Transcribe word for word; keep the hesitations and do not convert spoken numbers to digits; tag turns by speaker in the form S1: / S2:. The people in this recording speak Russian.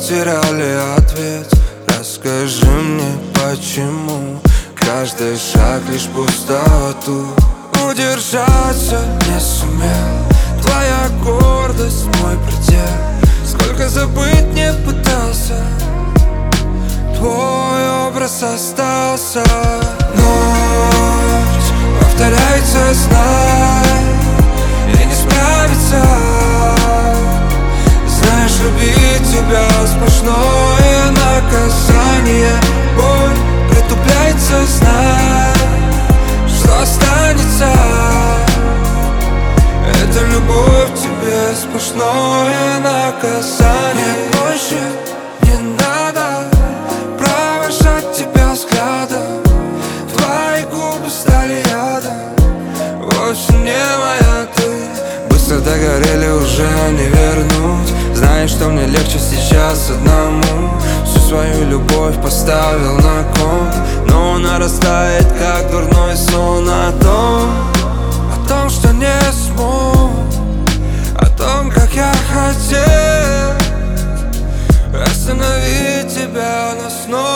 S1: потеряли ответ. Расскажи мне, почему каждый шаг лишь пустоту. Удержаться не сумел, твоя гордость мой предел. Сколько забыть не пытался, твой образ остался. Ночь повторяется, знай, и не справиться. Знаешь, любить тебя сплошное наказание. Боль притупляется, знай, что останется. Это любовь к тебе сплошное наказание. Больше не надо провожать тебя взглядом. Твои губы стали ядом, вовсе не моя ты. Быстро догорели, уже не вернуть. Знаешь, что мне легче сейчас одному. Всю свою любовь поставил на кон, но она растает, как дурной сон. О том, о том, что не смог, о том, как я хотел остановить тебя, но снова